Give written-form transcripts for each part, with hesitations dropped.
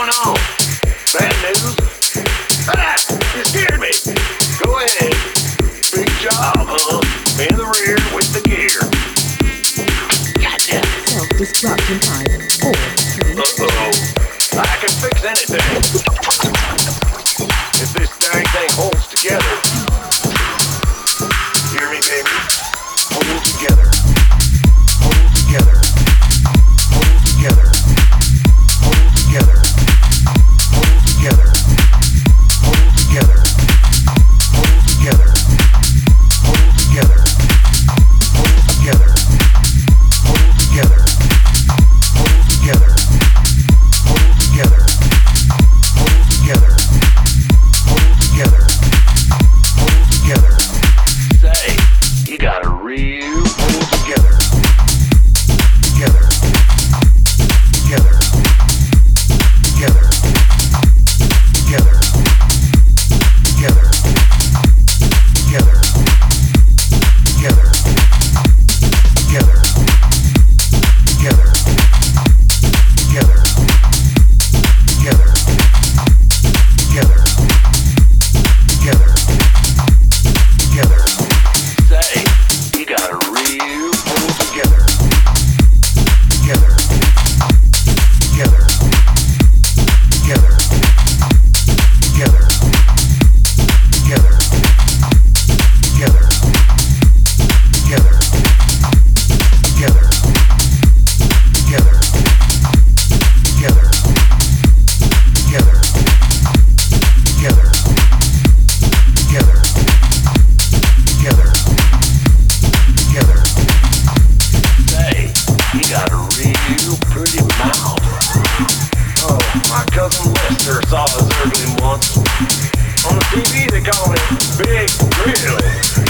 going on? Bad news? Ah, you scared me. Go ahead. Big job, huh? In the rear with the gear. Gotcha. Self-destruction time. 4, 3. Uh-oh. I can fix anything. If this dang thing holds together. Hear me, baby? Hold together. Hold together. Hold together. Hold together. Hold together. Hold together. Hold together. Hold together. Hold together. Hold together. Hold together. Hold together. Hold together. Hold together. Hold together. Say, you got a real hold together. Together. Together. Together. Together. Together. Together. Together. Together. Together. Together. Together. Together. Together. Together. Say, you got a real hold together. Together. Together. Together. Together. Together. Together. Together. Together. Together. Together. Together. Together. Together. Together. Together. Say, you got a real pretty mouth. Oh, my cousin Lester saw us early once. On the TV they call him Big Grill.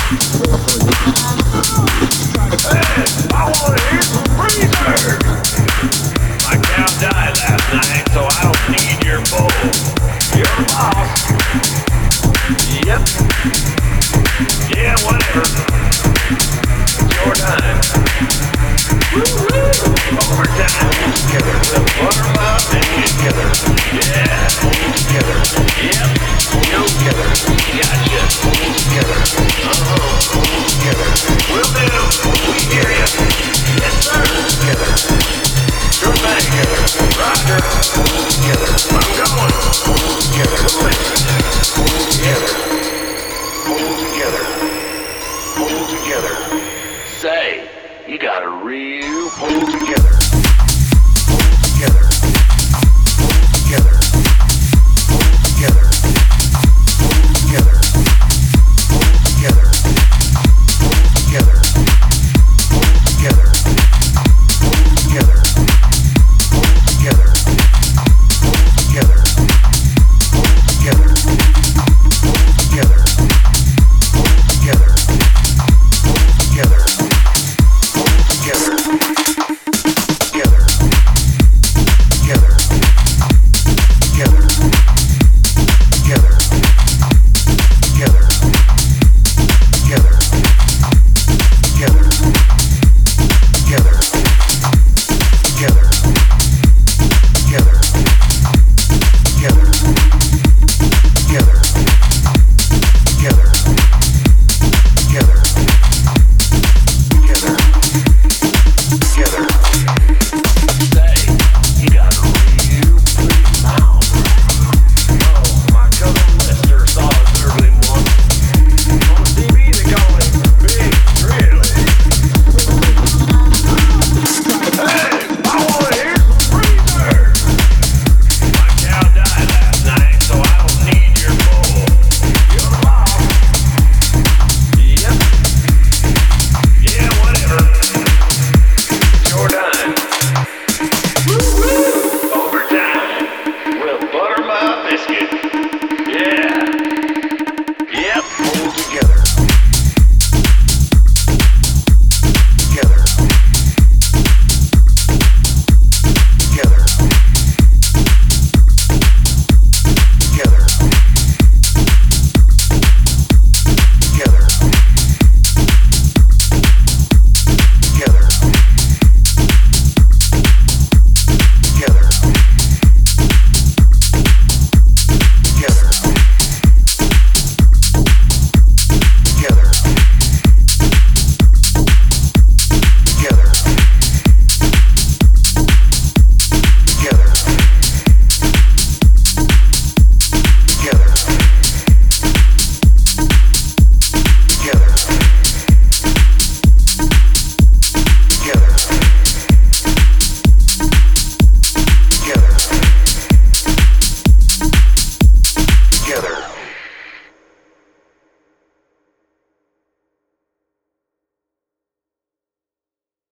Hey, I want to hear some freezers. My cow died last night, so I don't need your bowl. You're the boss. Yep. Yeah, whatever. It's your time. Woo-hoo! Overtime. Together. We'll butter up and together. Yeah. Together. Yep. Yo. Together. Gotcha. Together. Together. Will do. We hear you. Yes, sir. Together. Sure thing. Together. Roger. Together. I'm going. Together. Together. Hold together. Hold together. Say, you got a real hold together.